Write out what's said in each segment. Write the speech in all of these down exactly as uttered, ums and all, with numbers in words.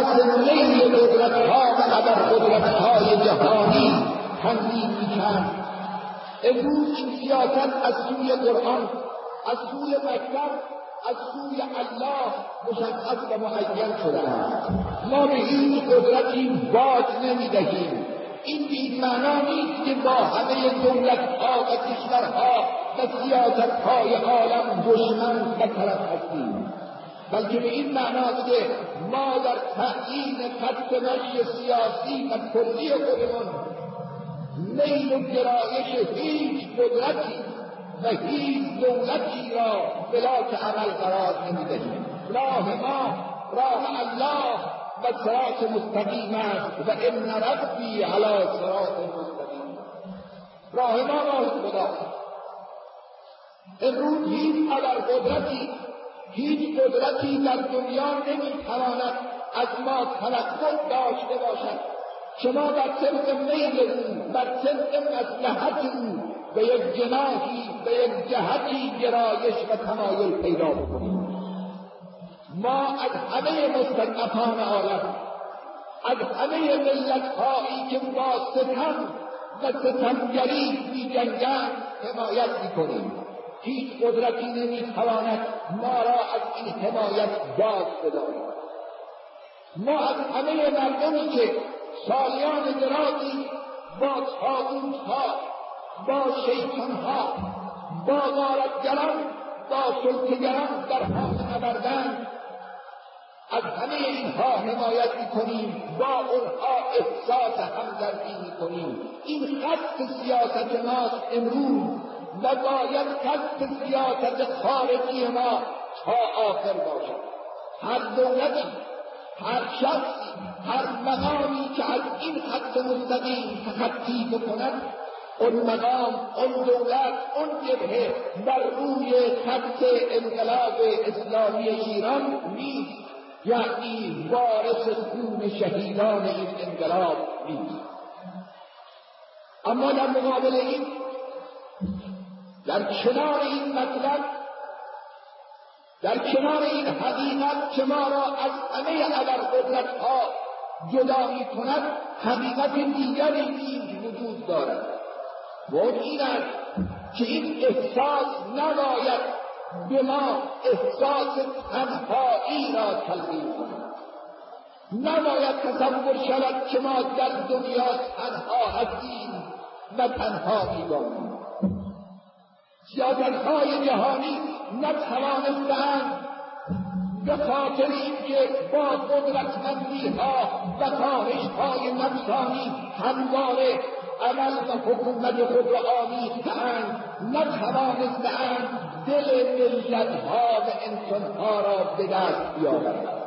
اساس میل قدرت‌ها و ابرقدرت‌های جهانی تنظیم می‌کرد. امروز این سیاست از سوی قرآن، از سوی مکتب، از سوی الله مشخص و معین شده است. ما به هیچ قدرتی باج نمی‌دهیم. این به معنا نیست که با همه دولت‌ها و کشورها و سیاست‌های عالم دشمن و طرف هستیم، بلکه به این معناست که ما در تعیین خط مشی سیاسی و کلی خودمون میل و گرایش هیچ قدرتی و هیچ دولتی را بلاک عمل قرار نمی‌دهیم. راه ما راه الله و صراط مستقیم است و ان ربی علی صراط مستقیم. راه ما راه خدا. امروز هیچ ابرقدرتی هیچ قدرتی در دنیا نمیتواند از ما توقع داشته باشد که ما بر طبق میل او، بر طبق مصلحت او به یک جناحی، به یک جهتی گرایش و تمایل پیدا بکنیم. ما از همه مستضعفان عالم، از همه ملت‌هایی که با ستم و ستمگری می‌جنگند حمایت می‌کنیم. هیچ قدرتی نمی‌تواند ما را از این حمایت باز بدارد. ما از همه مردمی که سالیان درازی با طاغوت‌ها، با شیطان‌ها، با غارتگران، با سلطه‌گران در حال نبردند، از همه اینها حمایت می‌کنیم، با اونها احساس همدردی می‌کنیم. این خط سیاست ماست امروز و باید خط سیاست خارجی ما تا آخر باشد. هر دولتی، هر شخصی، هر مقامی که از این خط مستقیم تخطی بکند، اون مقام، اون دولت، اون جبهه بر روی خط انقلاب اسلامی ایران نیست، یعنی وارث خون شهیدان این انقلاب نیست. اما در مقابل این، در کنار این مطلب، در کنار این حقیقت که ما را از همه ابرقدرت‌ها جدا می‌کند، حقیقت دیگری نیز وجود دارد. و این است که این احساس نباید به ما احساس تنهایی را تلقین کند. نباید تصور شود که ما در دنیا تنها هستیم و تنها می‌باشیم. سیاست‌های جهانی نتوانستند به خاطر اینکه با قدرتمندی‌ها و خواهش‌های نفسانی همواره عمل و حکومت خود را آمیخته‌اند، نتوانستند دل ملت‌ها و انسان‌ها را به دست بیاورند.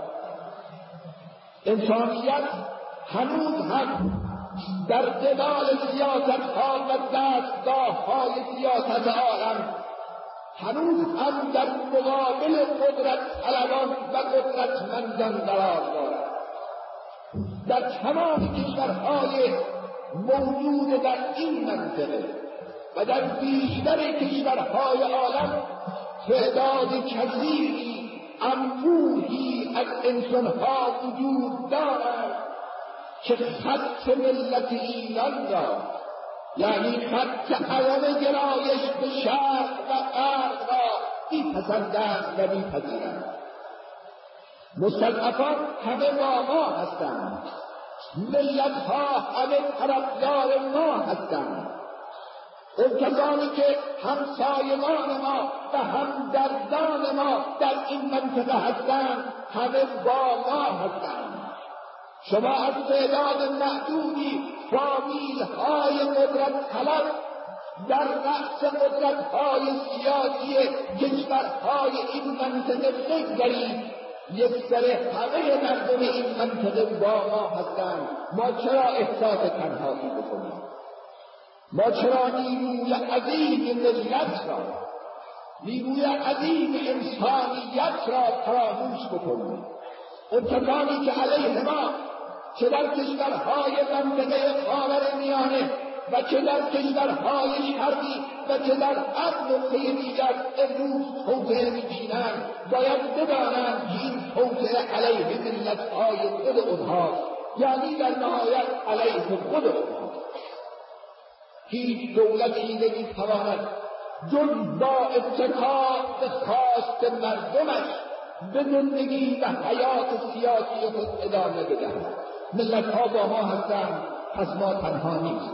انسانیت هنوز هم در قبال سیاست‌ها و دستگاه‌های سیاست عالم، هنوز هم در مقابل قدرت طلبان و قدرتمندان قرار دارد. در تمام کشورهای موجود در این منطقه و در بیشتر کشورهای عالم تعداد کثیری، انبوهی از انسانها وجود دارد که خط ملت ایران را، یعنی خط عدم گرایش به شرق و غرب را میپسندند و میپذیرند. مستضعفان همه با ما هستند، ملتها همه طرفدار ما هستند. اون کسانی که همسایگان ما و همدردان ما در این منطقه هستند همه با ما هستند. شما از تعداد معدودی فامیل‌های قدرت طلب در رأس قدرت‌های سیاسی کشورهای این منطقه بگذارید، یک سر همه مردم این منطقه با ما هستند. ما چرا احساس تنهایی بکنیم؟ ما چرا نیروی عظیم ملت را، نیروی عظیم انسانیت را فراموش بکنیم؟ اون کسانی که علیه ما، چه در کشورهای منطقه خاورمیانه و چه در کشورهای شرقی و که در هر نقطه دیگر امروز توطئه می‌چینند باید بدانند که این توطئه علیه ملت‌های خود اونهاست، یعنی در نهایت علیه خود اونهاست. هیچ دولتی نمی‌تواند جز با اتکا به خواست مردمش به زندگی و حیات سیاسی خود ادامه بدهد. ملت‌ها با ما هستند، پس ما تنها نیست.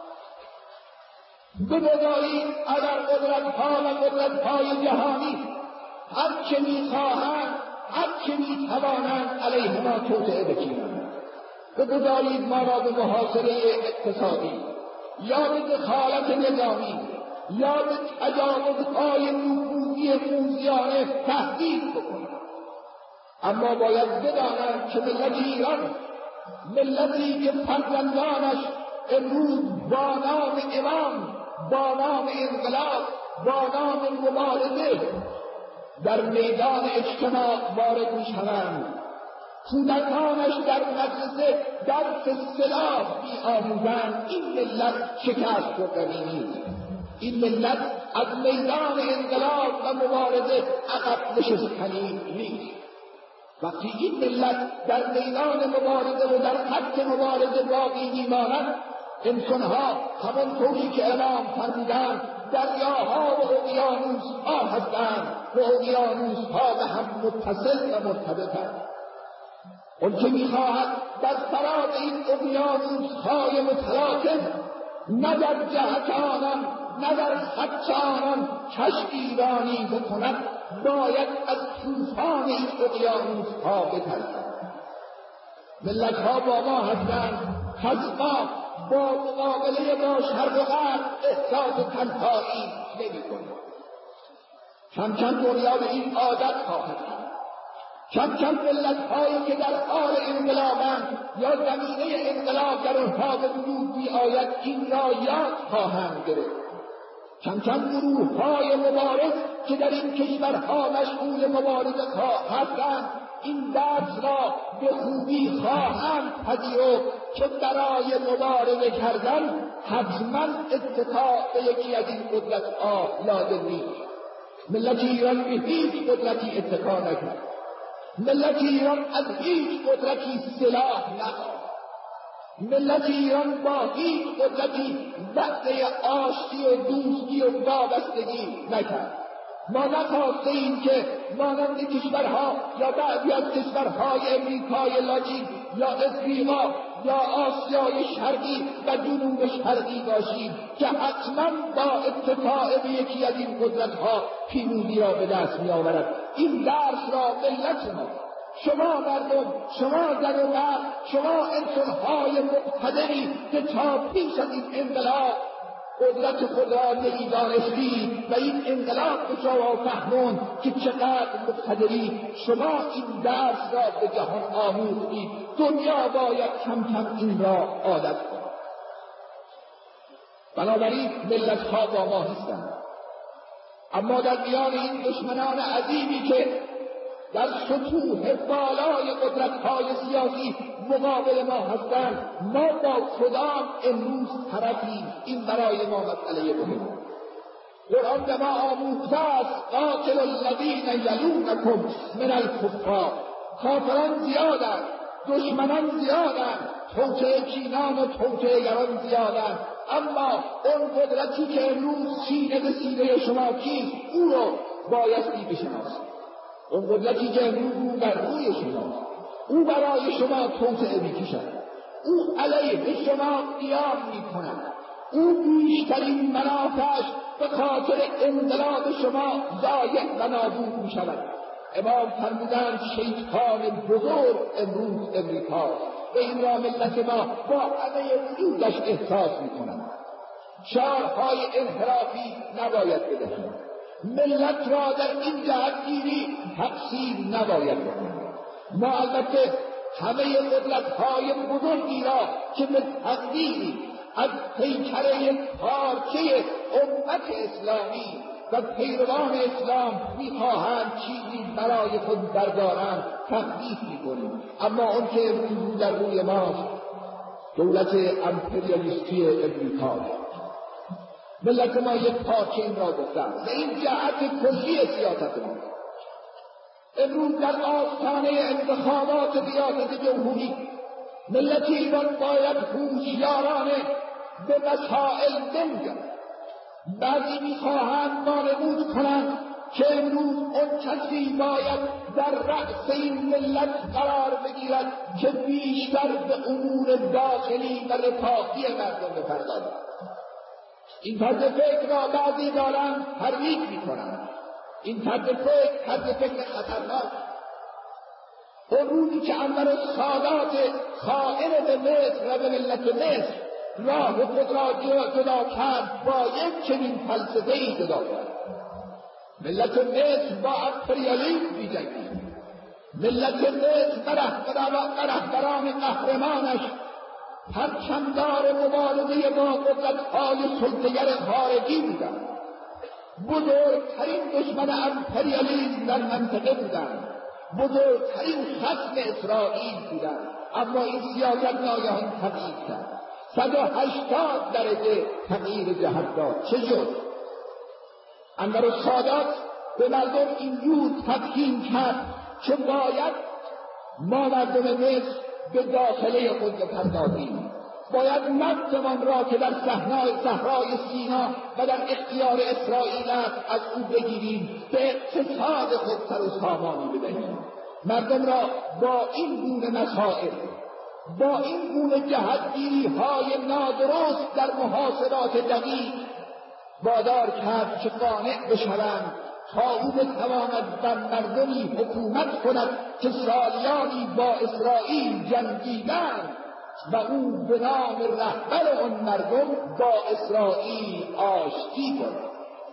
بگذارید اگر قدرت‌ها و قدرت‌های جهانی هر چه می‌خواهند، هر چه می‌توانند علیه ما توطئه بچینند، بگذارید ما را به محاصره اقتصادی یا به دخالت نظامی یا به تجاوزهای نفوذی موذیانه تهدید بکنند، اما باید بدانند که ملت ایران، ملتی که فرزندانش امروز با نام امام، با نام انقلاب، با نام مبارزه در میدان اجتماع وارد می‌شوند، کودکانش در مدرسه درس سلاح می‌آموزند، این ملت شکست خوردنی نیست. این ملت از میدان انقلاب و مبارزه عقب نشستنی نیست. وقتی این ملت در میدان مبارزه و در خط مبارزه باقی میمانند، انسانها همانطوری که امام فرمودند دریاها و اقیانوسها هستند و اقیانوسها به هم متصل و مرتبطند. اون که میخواهد در فراز این اقیانوسهای متلاطم نه در جهت آنان نه در خط آنان کشتی رانی بکند، باید از طوفان این اقیانوسها بترسد. ملت‌ها با ما هستند، پس ما با مقابله با شر و غرب احساس تنهایی نمی‌کنیم. کم کم دنیا به این عادت خواهد شد. کم کم ملت‌هایی که در حال انقلابند یا زمینه انقلاب در آنها به وجود می‌آید این را یاد خواهند گرفت. کم کم گروه‌های مبارز که در این کشورها مشغول مبارزه هستند این درس را به خوبی خواهند پذیرفت که برای مبارزه کردن حتما اتکا به یکی از این قدرت‌ها لازم نیست. ملت ایران به هیچ قدرتی اتکا نکرد. ملت ایران از هیچ قدرتی سلاح نخواست. ملت ایران با هیچ قدرتی وعده آشتی و دوستی و وابستگی نکرد. ما نخواسته ایم که مانند کشورها یا بعضی از کشورهای امریکای لاتین یا افریقا یا آسیای شرقی و جنوب شرقی باشیم که حتما با اتکا به یکی از این قدرتها پیروزی را به دست می‌آورد. این درس را ملت ما، شما مردم، شما زن و مرد، شما انسان‌های مقتدری که تا پیش از این انقلاب قدرت خود را نمی‌دانستید و این انقلاب به شما فهموند که چقدر مقتدری، شما این درس را به جهان آموختید. دنیا باید کم کم این را عادت کند. بنابراین ملت‌ها با ما هستند، اما در میان این دشمنان عظیمی که در سطوح بالای قدرت‌های سیاسی مقابل ما هستند، ما با کدام امروز طرفیم؟ این برای ما مسئله مهم. قرآن به ما آموخته است قاتل الذین یلونکم من الکفار. کافران زیادند، دشمنان زیادند، توطئه چینان و توطئه گران زیادند، اما اون قدرتی که امروز سینه به سینه شما کیست، او رو بایستی بشناسید. اون قدرتی که امروز در روی شما، او برای شما توطئه می‌کشد، او علیه شما قیام می‌کند، او بیشترین منافعش به خاطر انقلاب شما ضایع و نابود می‌شود. امام فرمودند شیطان بزرگ امروز امریکاست و این را ملت ما با همه وجودش احساس می‌کند. شعارهای انحرافی نباید بدهیم. ملت را در این جهتگیری تقصیر نباید بکنیم. ما البته همه قدرت‌های بزرگی را که به تقدیری از پیکره پارچه امت اسلامی و پیروان اسلام می‌خواهند چیزی برای خود بردارند تقدیس می‌کنیم، اما اون که امروز در روی ماست دولت امپریالیستی امریکا. ملت ما یک پارچه این را گفتن و این جهت کلی سیاست ما. امروز در آستانه انتخابات ریاست جمهوری ملت ایران باید هوشیارانه به مسائل بنگرد. بعضی میخواهند وانمود کنند که امروز اون کسی باید در رأس این ملت قرار بگیرد که بیشتر به امور داخلی و رفاهی مردم بپردازد. این طرز فکر را بعضی دارند ترویج میکنند. این طرز فکر طرز فکر خطرناک. اون روزی که انور السادات خائن به مصر و به ملت مصر راه خود را جدا کرد، با یک چنین فلسفه‌ای جدا کرد. ملت مصر با امپریالیسم می‌جنگید. ملت مصر و رهبران قهرمانش پرچمدار مبارزه با قدرت‌های سلطه‌گر خارجی بودند. بزرگترین دشمن امپریالیسم در منطقه بودند. بزرگترین خصم اسرائیل بودند. اما این سیاست ناگهان تغییر کرد. صد و هشتاد درجه تغییر جهت داد. چه شد؟ انور السادات به مردم اینجور تفهیم کرد که باید ما مردم مصر به داخله خود بپردازیم. باید نفتمان را که در صحرای صحرای سینا و در اختیار اسرائیل است از او بگیریم، به اقتصاد خود سر و سامانی بدهیم. مردم را با این گونه مسائل، با این گونه جهتگیری‌های نادرست در محاسبات دقیق وادار کرد که قانع بشوند تا او بتواند بر مردمی حکومت کند که سالیانی با اسرائیل جنگیدند و او به نام رهبر آن مردم با اسرائیل آشتی کند.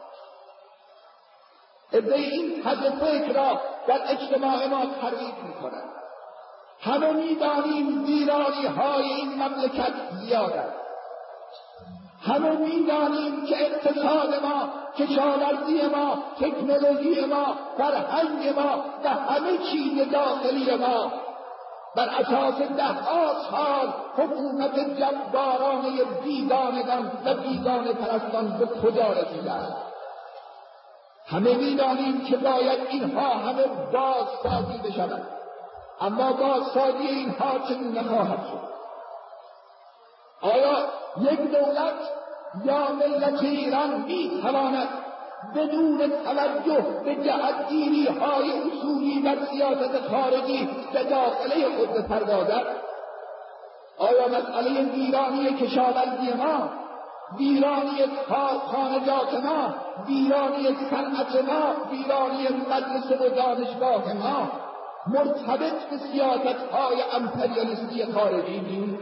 عده‌ای این طرز فکر را در اجتماع ما ترویج می‌کنند. همه می‌دانیم ویرانی‌های این مملکت زیاد است. همه می‌دانیم که اقتصاد ما، کشاورزی ما، تکنولوژی ما، فرهنگ ما و همه چیز داخلی ما بر اساس ده‌ها سال حکومت جبارانه بیگانگان و بیگانه پرستان به کجا رسیده است. همه می‌دانیم که باید اینها همه بازسازی بشود. اما بازسازی اینها چگونه خواهد شد؟ آیا یک دولت یا ملت ایران می‌تواند بدون توجه به جهتگیری‌های اصولی در سیاست خارجی به داخله خود بپردازد؟ آیا مسئله ویرانی کشاورزی ما، ویرانی خانجات ما، ویرانی صنعت ما، ویرانی مدرسه و دانشگاه ما مرتبط به سیاست‌های امپریالیستی خارجی نیست؟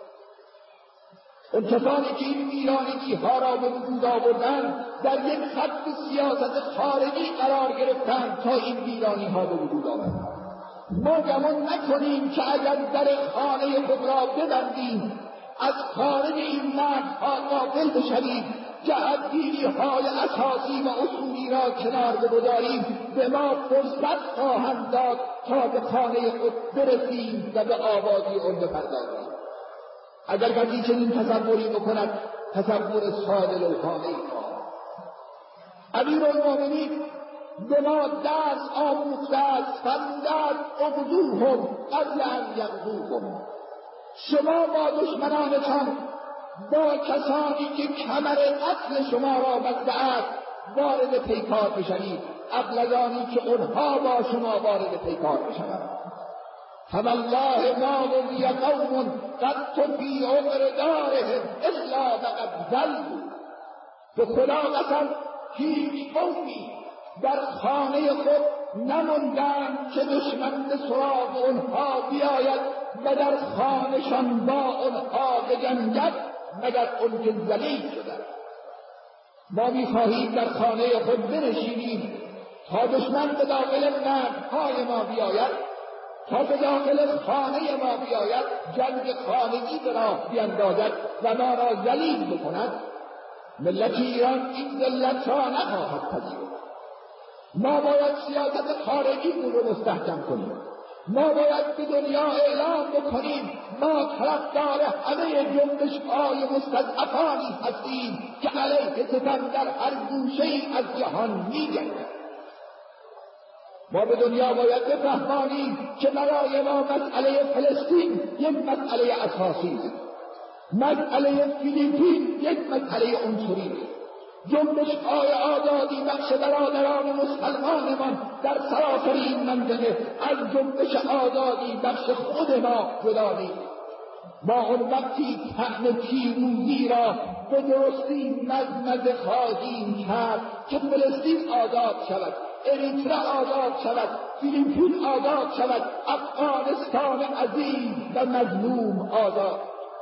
اون کسانی که این ویرانگی‌ها را به وجود آوردند در یک خط سیاست خارجی قرار گرفتند تا این ویرانی‌ها به وجود آمدند. ما گمان نکنیم که اگر در خانه خود را ببندیم، از خارج این مردها غافل بشویم، جهتگیری‌های اساسی و اصولی را کنار بگذاریم، به ما فرصت خواهند داد تا به خانه خود برسیم و به آبادی آن بپردازیم. اگر کسی چنین تصوری بکند، تصور ساده لوحانه‌ای خواهد. امیرالمؤمنین به ما درس آموخته است، فرمودند اغزوهم قبل ان یغزوکم. شما با دشمنانتان، با کسانی که کمر قتل شما را بسته است، وارد پیکار بشوید قبل از آنی که آنها با شما وارد پیکار بشوند. فوالله ما ولی قوم قد فی عقر دارهم الا وقد ذلوا. به خدا قسم هیچ قومی در خانه خود نماندند که دشمن به سراغ آنها بیاید و در خانه‌شان با آنها بجنگد مگر آنکه ذلیل شدند. ما می‌خواهیم در خانه خود بنشینیم تا دشمن به داخل مردهای ما بیاید، تا به داخل خانه ما بیاید، جنگ خانگی به راه بیندازد و ما را ذلیل بکند. ملت ایران این ذلت را نخواهد پذیرفت. ما باید سیاست خارجی رو مستحکم کنیم. ما باید به دنیا اعلام بکنیم ما طرفدار همه جنبش‌های مستضعفانی هستیم که علیه ستم در هر گوشه‌ای از جهان می‌گردد. ما به دنیا باید بفهمانیم که برای ما مسئله فلسطین یک مسئله اساسی است. مسئله فیلیپین یک مسئله عنصری است. جنبش‌های آزادی بخش برادران مسلمانمان در سراسر این منطقه از جنبش آزادی بخش خود ما جدا نیست. ما اون وقتی طعم پیروزی را به درستی مزمزه خواهیم کرد که فلسطین آزاد شود، اریتره آزاد شود، فیلیپین آزاد شود، افغانستان عزیز و مظلوم آزاد.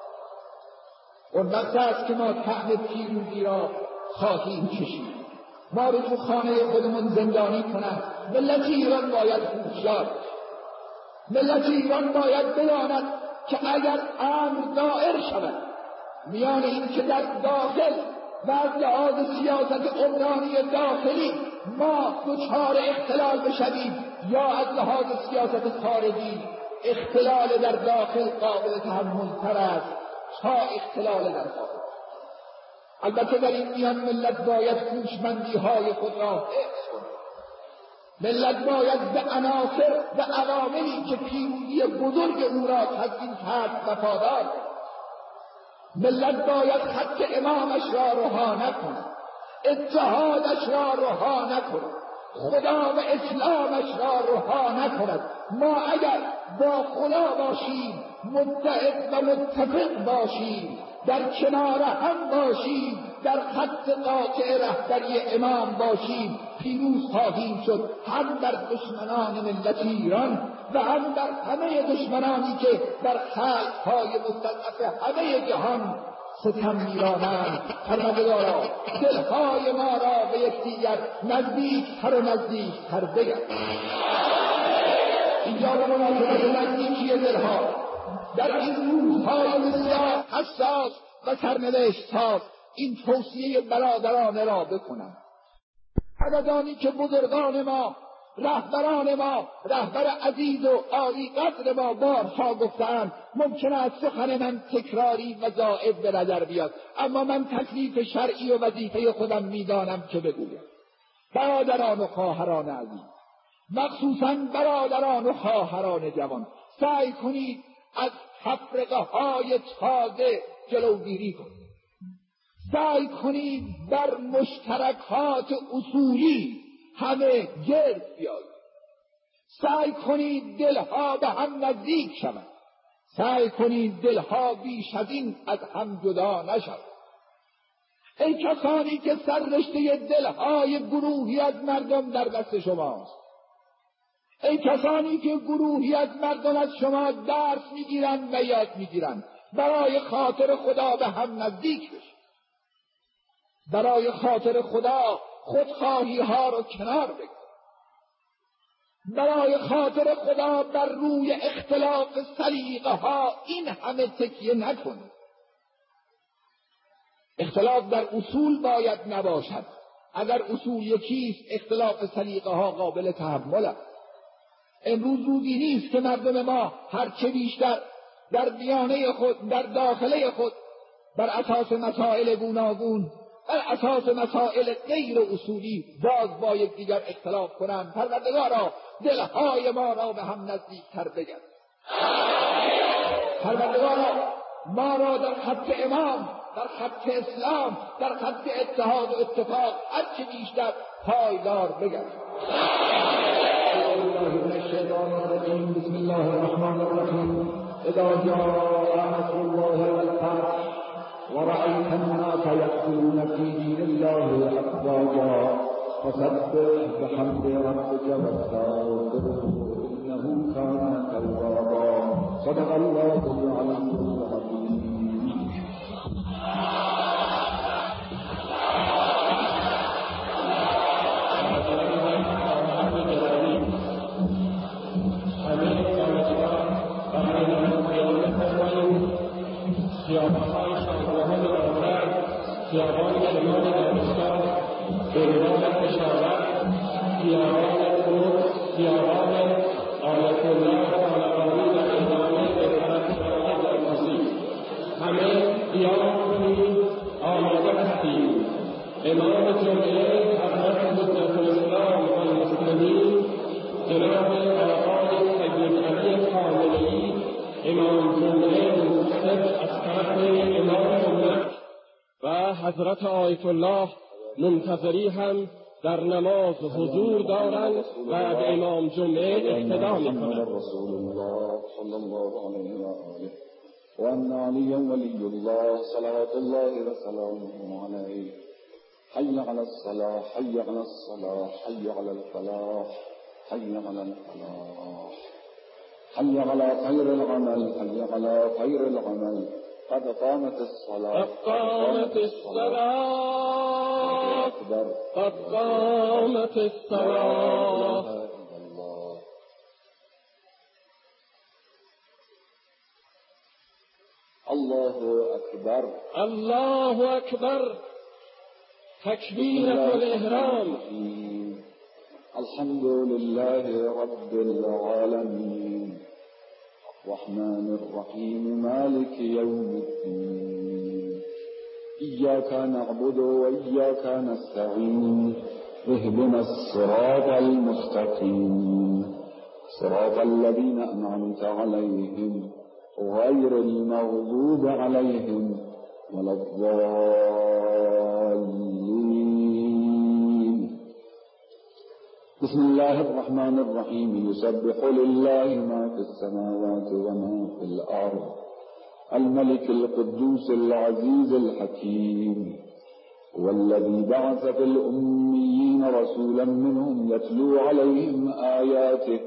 اون وقت است که ما طعم پیروزی را خواهیم کشید. ما رو تو خانه خودمون زندانی کنند. ملت ایران باید هوشیار باشد. ملت ایران باید بداند که اگر امر دائر شود میان این که در داخل و از لحاظ سیاست عمرانی داخلی ما دچار اختلال بشویم یا از لحاظ سیاست خارجی اختلال در داخل قابل تحمل‌تر است تا اختلال در خارج. البته در این میان ملت باید هوشمندی‌های خود را حفظ کند. ملت باید به عناصر و عواملی که پیروزی بزرگ او را تضمین کرد وفادار کند. ملت باید خط امامش را رها نکند، اتحادش را رها نکند، خدا و اسلامش را رها نکند. ما اگر با خدا باشیم، متحد و متفق باشیم، در کنار هم باشیم، در خط قاطع رهبری امام باشیم، پیروز خواهیم شد، هم در دشمنان ملت ایران و هم در همه دشمنانی که در خلق‌های مستضعف همه جهان ستم می‌رانند. پروردگارا دلهای ما را به یکدیگر نزدیک‌تر و نزدیک‌تر بگرد. اینجا به مناسبت نزدیکی دلها در این روزهای بسیار حساس و سرنوشت‌ساز این توصیه برادرانه را بکنم. عددانی که بزرگان ما، رهبران ما، رهبر عزیز و عالی قدر ما بارها گفتند ممکن است سخن من تکراری و زائد به نظر بیاد، اما من تکلیف شرعی و وظیفه خودم میدانم که بگویم. برادران و خواهران عزیز، مخصوصاً برادران و خواهران جوان، سعی کنید از تفرقه های تازه جلوگیری کنید. سعی کنید بر مشترکات اصولی همه گرد بیایید. سعی کنید دلها به هم نزدیک شوند. سعی کنید دلها بیش از این از هم جدا نشوند. ای کسانی که سررشته دلهای گروهی از مردم در دست شماست، ای کسانی که گروهی از مردم از شما درس میگیرند و یاد میگیرند، برای خاطر خدا به هم نزدیک بشید. برای خاطر خدا خودخواهی ها رو کنار بگذارید. برای خاطر خدا بر روی اختلاف سلیقه ها این همه تکیه نکنید. اختلاف در اصول باید نباشد. اگر اصول یکیست اختلاف سلیقه ها قابل تحمل است. امروز روزی نیست که مردم ما هرچه بیشتر در میانه خود، در داخله خود، بر اساس مسائل گوناگون، بر اساس مسائل غیر اصولی باز با یکدیگر اختلاف کنند. پروردگارا دلهای ما را به هم نزدیکتر بگرد. پروردگارا ما را در خط امام، در خط اسلام، در خط اتحاد و اتفاق هرچه بیشتر پایدار بگرد. بسم الله الرحمن الرحیم. اذا جاء نصر الله والفتح ورأيت الناس يدخلون في دين الله أفواجا فسبح بحمد ربك واستغفره إنه كان توابا. صدق الله العلي العظيم. خیابان شمال دانشگاه، خیابان اشارت، خیابان قدس، خیابان آیت الله و علی ادامه به طرف صراط المستقیم. همه قیام کنید، آماده هستید. امام جمعه حضرت حجت الاسلام و المسلمین جناب آقای سید علی خامنه‌ای امام جمعه منتخب از طرف امام امت و حضرت آیت الله منتظری هم در نماز حضور دارند و به امام جمعه اقتدا می‌کنند. رسول الله صلی الله علیه و آله و ان علی ولی الله صلوات الله و سلامه علیه. حی علی الصلاة، حی علی الصلاة، حی علی الفلاح، حی علی الفلاح، حی علی خیر العمل، حی علی خیر العمل. قد قامت الصلاة، قد قامت الصلاة، قد قامت الصلاة. الله اکبر، الله اکبر. تکبیرة الاحرام. الحمد لله رب العالمين الرحمن الرحيم مالك يوم الدين إياك نعبد وإياك نستعين اهدنا الصراط المستقيم صراط الذين أنعمت عليهم غير المغضوب عليهم ولا الضالين. بسم الله الرحمن الرحيم. يسبح لله ما في السماوات وما في الأرض الملك القدوس العزيز الحكيم والذي بعث في الأميين رسولا منهم يتلو عليهم آياته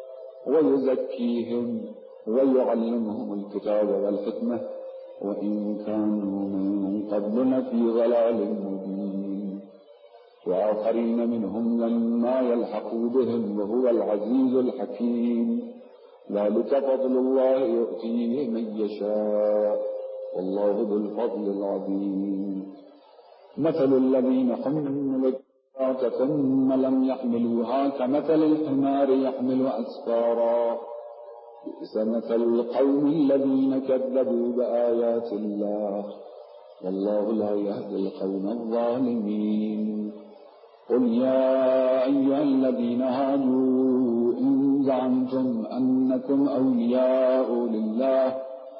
ويزكيهم ويعلمهم الكتاب والحكمة وإن كانوا من قبل لفي ضلال مبين وآخرين منهم لما يلحقوا بهم وهو العزيز الحكيم. ذلك فضل الله يؤتيه من يشاء والله ذو الفضل العظيم. مثل الذين حملوا التوراة ثم لم يحملوها كمثل الحمار يحمل أسفارا بئس مثل القوم الذين كذبوا بآيات الله والله لا يهدي القوم الظالمين. قل يا أيها الذين هادوا إن زعمتم أنكم أولياء لله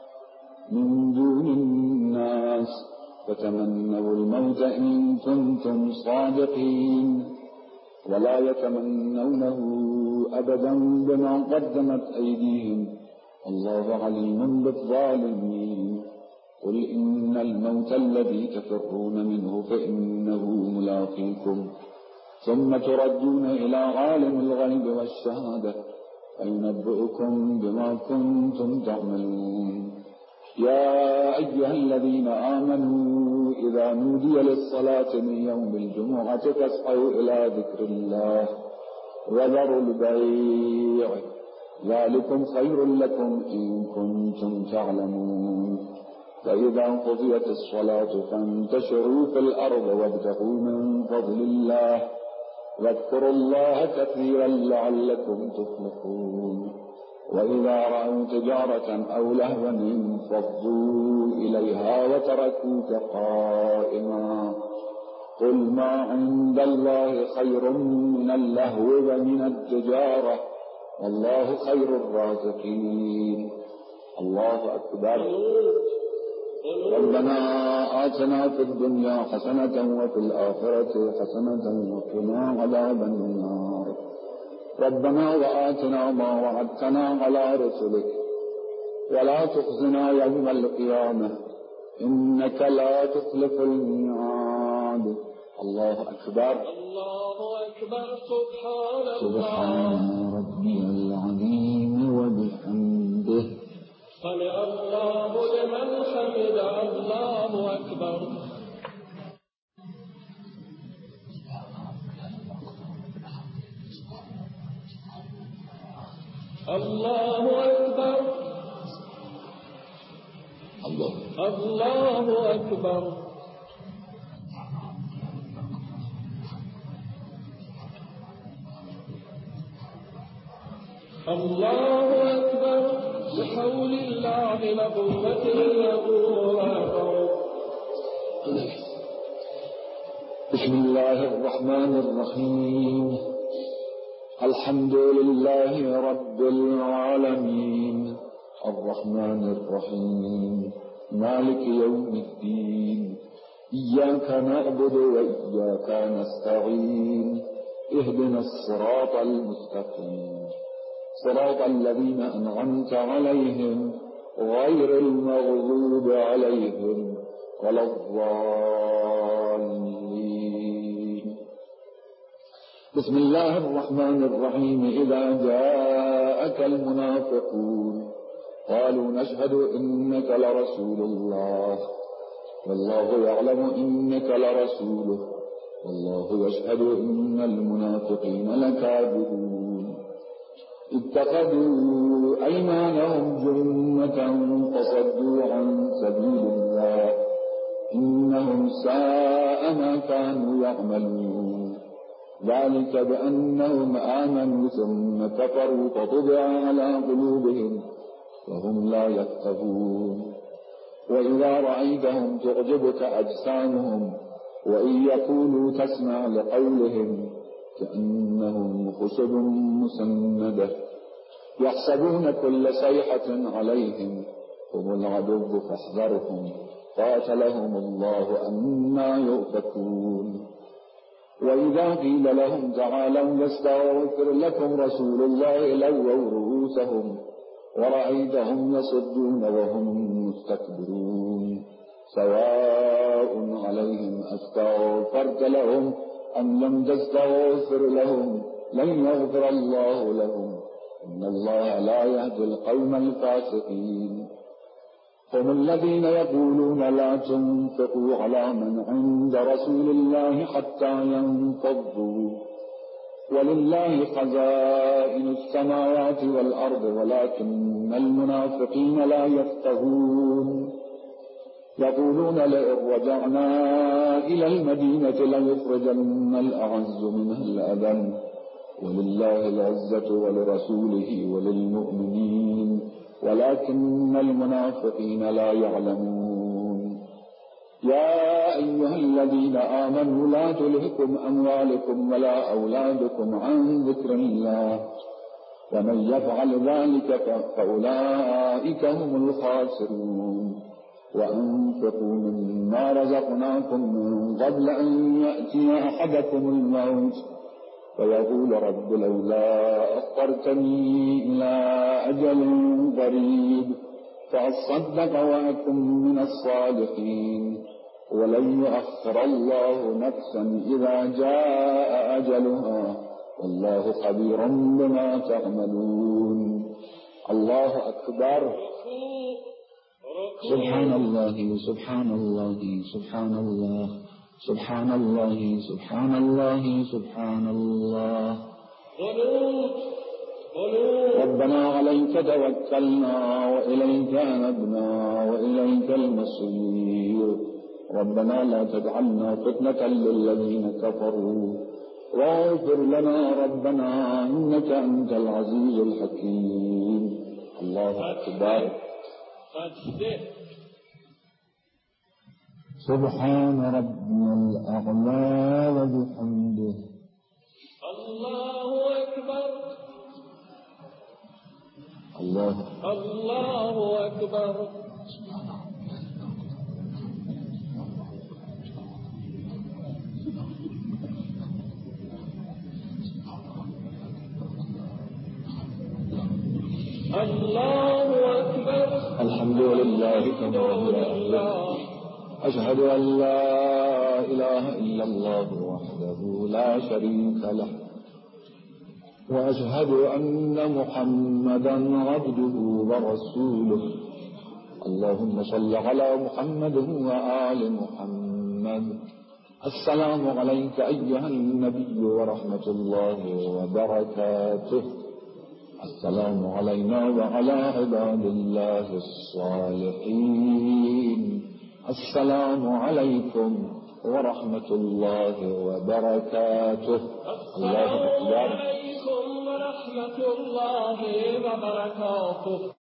من دون الناس فتمنوا الموت إن كنتم صادقين ولا يتمنونه أبدا بما قدمت أيديهم الله عليم بالظالمين. قل إن الموت الذي تفرون منه فإنه ملاقيكم ثم تردون إلى عالم الغيب والشهادة فينبئكم بما كنتم تعملون. يا أيها الذين آمنوا إذا نودي للصلاة من يوم الجمعة فاسعوا إلى ذكر الله وذروا البيع ذلكم خير لكم إن كنتم تعلمون. فإذا قضيت الصلاة فانتشروا في الأرض وابتغوا من فضل الله واذكروا الله كثيرا لعلكم تفلحون. وإذا رأوا تجارة أو لهوا انفضوا إليها وتركوك قائما. قل ما عند الله خير من اللهو ومن التجارة والله خير الرازقين. الله أكبر. ربنا آتنا في الدنيا حسنة وفي الآخرة حسنة وقنا عذاب النار. ربنا وآتنا ما وعدتنا على رسلك ولا تخزنا يوم القيامة إنك لا تخلف الميعاد. الله أكبر. الله أكبر. سبحان الله. سبحان ربي العظيم وبحمده. سمع الله لمن حمده. الله أكبر. الله أكبر. الله الله أكبر. الله أكبر. بحول الله لا قوة إلا بالله. بسم الله الرحمن الرحيم. الحمد لله رب العالمين الرحمن الرحيم مالك يوم الدين. إياك نعبد وإياك نستعين. اهدنا الصراط المستقيم صراط الذين أنعمت عليهم غير المغضوب عليهم ولا الضالين. بسم الله الرحمن الرحيم. إذا جاءك المنافقون قالوا نشهد إنك لرسول الله والله يعلم إنك لرسوله والله يشهد إن المنافقين لكاذبون. اتخذوا أيمانهم جنة فصدوا عن سبيل الله إنهم ساء ما كانوا يعملون. ذلك بأنهم آمنوا ثم كفروا فطبع على قلوبهم وهم لا يفقهون. وإذا رأيتهم تعجبك أجسامهم وإن يقولوا تسمع لقولهم كأنهم خشب مسندة يحسبون كل صيحة عليهم هم العدو فاحذرهم قاتلهم الله أنى يؤفكون. وإذا قيل لهم تعالوا يستغفر لكم رسول الله لووا رؤوسهم ورأيتهم يصدون وهم مستكبرون. سواء عليهم أستغفرت لهم أم لم تستغفر لهم لن يغفر الله لهم إن الله لا يهدي القوم الفاسقين. هم الذين يقولون لا تنفقوا على من عند رسول الله حتى ينفضوا ولله خزائن السماوات والأرض ولكن المنافقين لا يفقهون. يقولون لئن رجعنا إلى المدينة ليخرجن الأعز منها الأذل ولله العزة ولرسوله وللمؤمنين ولكن المنافقين لا يعلمون. يا أيها الذين آمنوا لا تلهكم أموالكم ولا أولادكم عن ذكر الله ومن يفعل ذلك فأولئك هم الخاسرون. وأنفقوا مما رزقناكم من قبل أن يأتي أحدكم الموت فيقول رب لولا أخرتني إلى أجل قريب فأصدق وأكن من الصالحين ولن يؤخر الله نفسا إذا جاء أجلها والله خبير بما تعملون. الله أكبر. سبحان الله سبحان الله سبحان الله سبحان الله سبحان الله سبحان الله. ربنا عليك توكلنا وإليك أنبنا وإليك المصير. ربنا لا تجعلنا فتنة للذين كفروا واغفر لنا ربنا إنك أنت العزيز الحكيم. الله أكبر. سبحان ربي الأعلى وبحمده. الله أكبر. الله الله أكبر. الله أكبر. الحمد لله كما أشهد أن لا إله إلا الله وحده لا شريك له وأشهد أن محمدا عبده ورسوله. اللهم صل على محمد وآل محمد. السلام عليك أيها النبي ورحمة الله وبركاته. السلام علينا وعلى عباد الله الصالحين. السلام عليكم ورحمة الله وبركاته. السلام عليكم ورحمة رحمة الله وبركاته.